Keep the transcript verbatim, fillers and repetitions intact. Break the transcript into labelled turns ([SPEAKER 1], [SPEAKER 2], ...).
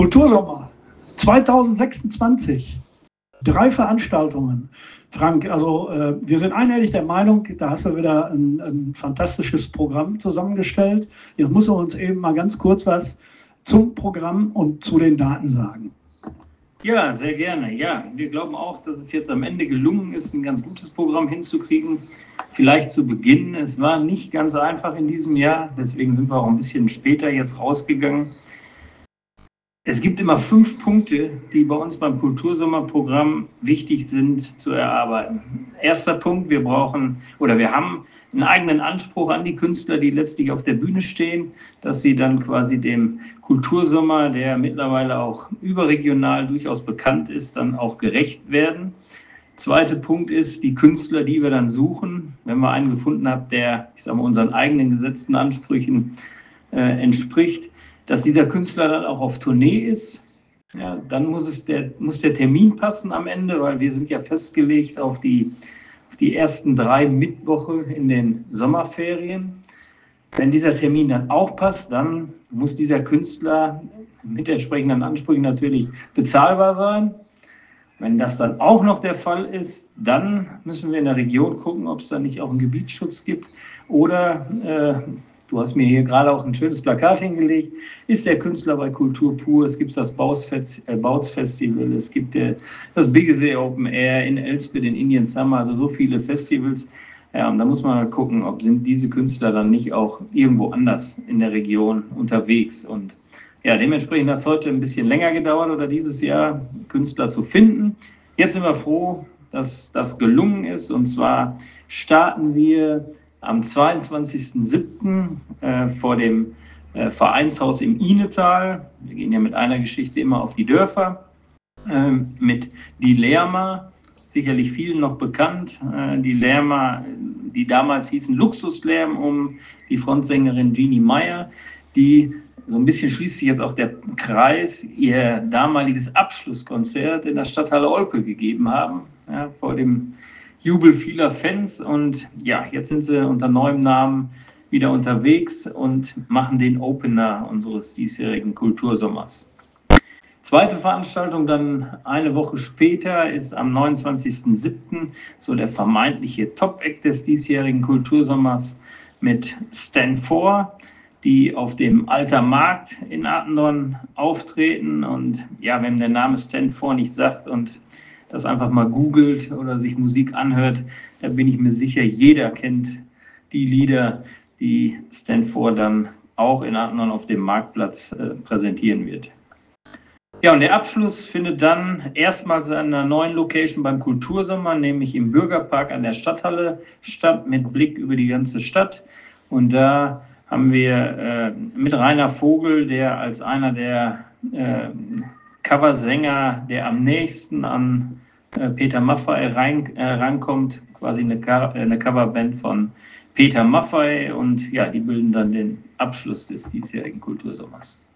[SPEAKER 1] Kultursommer zweitausendsechsundzwanzig. Drei Veranstaltungen. Frank, also äh, wir sind einhellig der Meinung, da hast du wieder ein, ein fantastisches Programm zusammengestellt. Jetzt musst du uns eben mal ganz kurz was zum Programm und zu den Daten sagen.
[SPEAKER 2] Ja, sehr gerne. Ja, wir glauben auch, dass es jetzt am Ende gelungen ist, ein ganz gutes Programm hinzukriegen. Vielleicht zu Beginn. Es war nicht ganz einfach in diesem Jahr, deswegen sind wir auch ein bisschen später jetzt rausgegangen. Es gibt immer fünf Punkte, die bei uns beim Kultursommerprogramm wichtig sind zu erarbeiten. Erster Punkt, wir brauchen oder wir haben einen eigenen Anspruch an die Künstler, die letztlich auf der Bühne stehen, dass sie dann quasi dem Kultursommer, der mittlerweile auch überregional durchaus bekannt ist, dann auch gerecht werden. Zweiter Punkt ist, die Künstler, die wir dann suchen, wenn wir einen gefunden haben, der, ich sage mal, unseren eigenen gesetzten Ansprüchen äh, entspricht, dass dieser Künstler dann auch auf Tournee ist. Ja, dann muss, es der, muss der Termin passen am Ende, weil wir sind ja festgelegt auf die, auf die ersten drei Mittwoche in den Sommerferien. Wenn dieser Termin dann auch passt, dann muss dieser Künstler mit entsprechenden Ansprüchen natürlich bezahlbar sein. Wenn das dann auch noch der Fall ist, dann müssen wir in der Region gucken, ob es da nicht auch einen Gebietsschutz gibt oder äh, du hast mir hier gerade auch ein schönes Plakat hingelegt. Ist der Künstler bei Kultur pur? Es gibt das Bautzfestival, es gibt das Biggesee Open Air in Elsbeth, in Indian Summer, also so viele Festivals. Ja, und da muss man gucken, ob sind diese Künstler dann nicht auch irgendwo anders in der Region unterwegs. Und ja, dementsprechend hat es heute ein bisschen länger gedauert oder dieses Jahr, Künstler zu finden. Jetzt sind wir froh, dass das gelungen ist. Und zwar starten wir am zweiundzwanzigsten siebten äh, vor dem äh, Vereinshaus im Ihnetal. Wir gehen ja mit einer Geschichte immer auf die Dörfer. Äh, mit Die Lerma, sicherlich vielen noch bekannt. Äh, die Lerma, die damals hießen Luxuslärm, um die Frontsängerin Jeannie Meyer, die so ein bisschen schließt sich jetzt auch der Kreis, ihr damaliges Abschlusskonzert in der Stadthalle Olpe gegeben haben, ja, vor dem Jubel vieler Fans. Und ja, jetzt sind sie unter neuem Namen wieder unterwegs und machen den Opener unseres diesjährigen Kultursommers. Zweite Veranstaltung dann eine Woche später ist am neunundzwanzigsten siebten so der vermeintliche Top-Act des diesjährigen Kultursommers mit Stand four, die auf dem Alter Markt in Attendorn auftreten. Und ja, wenn der Name Stand four nicht sagt und das einfach mal googelt oder sich Musik anhört, da bin ich mir sicher, jeder kennt die Lieder, die Stand four dann auch in Attendorn auf dem Marktplatz äh, präsentieren wird. Ja, und der Abschluss findet dann erstmals an einer neuen Location beim Kultursommer, nämlich im Bürgerpark an der Stadthalle statt, mit Blick über die ganze Stadt. Und da haben wir äh, mit Rainer Vogel, der als einer der äh, Coversänger, der am nächsten an äh, Peter Maffay rein, äh, rankommt, quasi eine, eine Coverband von Peter Maffay. Und ja, die bilden dann den Abschluss des diesjährigen Kultursommers.